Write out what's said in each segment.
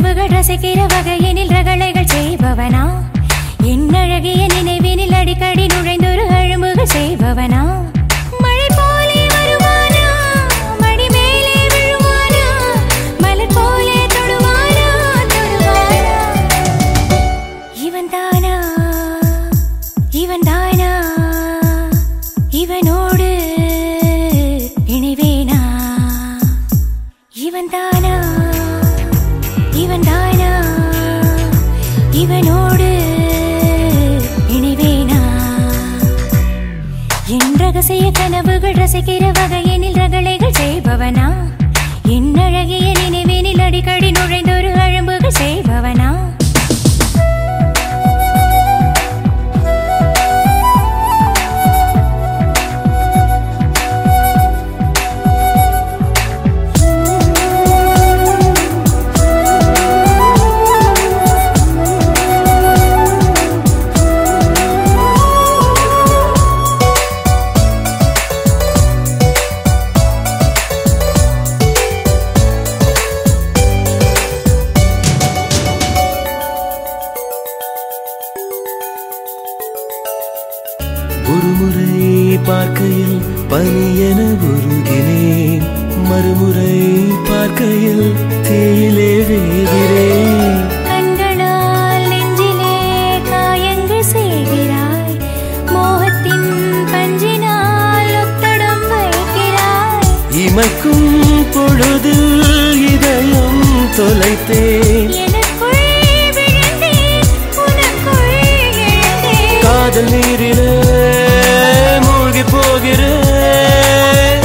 கனவுகள் ரசிக்கிற வகையினில் ரகளைகள் செய்பவனா என்னழகிய நினைவினில் அடிக்கடி நுழைந்தொரு அழும்புகள் செய்பவனா மழை போலே வருவானா மடி மேலே விழுவானா மலர் போலே தொடுவானா தொடுவானா இவன் தானா இவனோடு இணைவேனா இவன் தானா இவனோடு இணைவேனா என் ரகசிய கனவுகள் ரசிக்கிற வகையினில் ரகளைகள் செய்பவனா என் அழகிய நினைவினில் அடிக்கடி நுழைந்தொரு அழும்புகள் செய்பவனா ஒருமுறை பார்க்கையில் பனியென உருகினேன் மறுமுறை பார்க்கையில் தேயிலே வேகிறேன் கண்களால் நெஞ்சிலே காயங்கள் செய்கிறாய் மோகத்தின் பஞ்சினால் ஒத்தடம் வைக்கிறாய் இமைக்கும் பொழுதில் இதயம் தொலைத்தேன் காதல் நீரிலே மூழ்கி போகிறேன்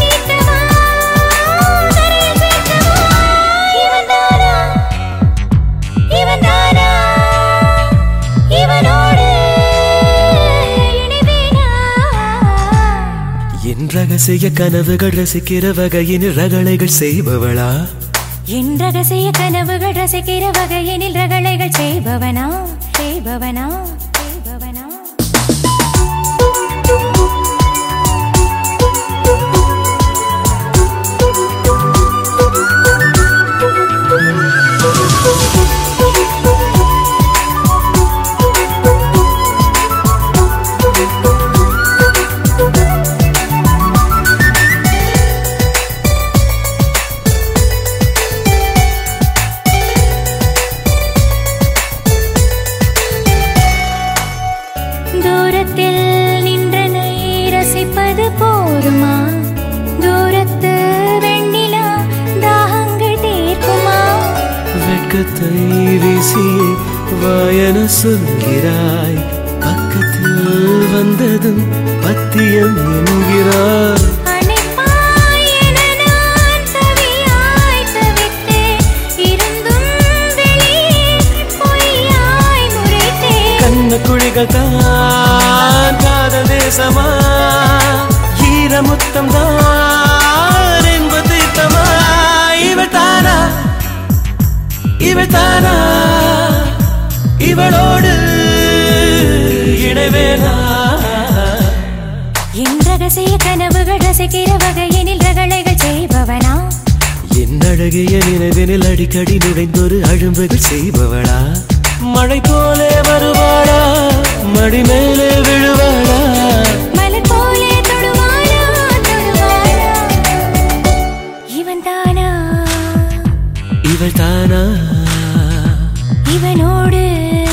என் ரகசிய கனவுகள் ரசிக்கிற வகையினில் ரகளைகள் செய்பவளா என் ரகசிய கனவுகள் ரசிக்கிற வகையினில் ரகளைகள் செய்பவனா செய்பவனா செய்பவனா தூரத்தில் நின்றனை ரசிப்பது போதுமா தூரத்து வெண்ணிலா தாகங்கள் தீர்க்குமா வெட்கத்தை வீசியே வாயன சொல்கிறாய் பக்கத்தில் வந்ததும் பத்தியம் என்கிறாய் குழிகள் தான் காதல் தேசமா ஈரமுத்தம் தான் என்பது தமா இவள் தானா இவளோடு இணைவேனா என் ரகசிய கனவுகள் ரசிக்கிற வகையினில் ரகளைகள் செய்பவனா என் அழகிய நினைவினில் அடிக்கடி நுழைந்தொரு அழும்புகள் செய்பவளா மழை போலே வருவாளா மடி மேலே விழுவாளா மலர் போலே தொடுவாளா தொடுவாளா இவன் தானா இவள் தானா இவனோடு